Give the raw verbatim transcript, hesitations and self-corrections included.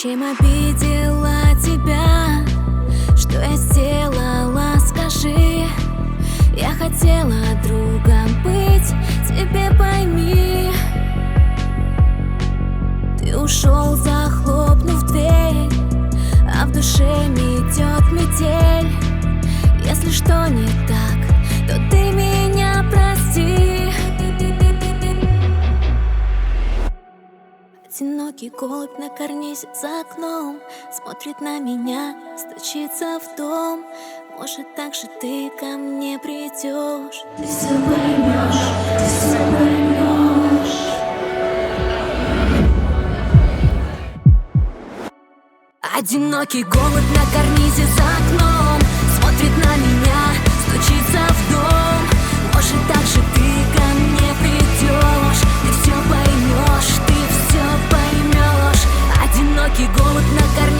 Чем обидела тебя? Что я сделала, скажи. Я хотела другом быть, тебе пойми. Ты ушел, захлопнув дверь, а в душе метет метель. Если что не так, то ты меня прости. Одинокий голубь на карнизе за окном смотрит на меня, стучится в дом. Может, так же ты ко мне придешь. Ты все поймешь, ты все поймешь. Одинокий голубь на карнизе за окном смотрит на меня, стучится в дом. Может, так же ты ко мне придешь. Ты все поймешь, ты все поймешь. Одинокий голубь на карнизе